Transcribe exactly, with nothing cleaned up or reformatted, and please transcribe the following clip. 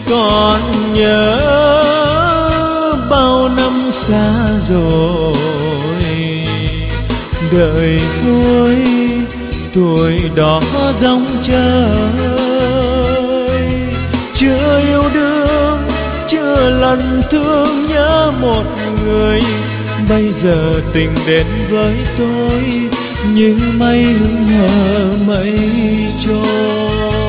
còn nhớ bao năm xa rồi, đợi cuối tuổi đó dòng trời. Chưa yêu đương, chưa lần thương nhớ một người, bây giờ tình đến với tôi như mây hững hờ mây trôi.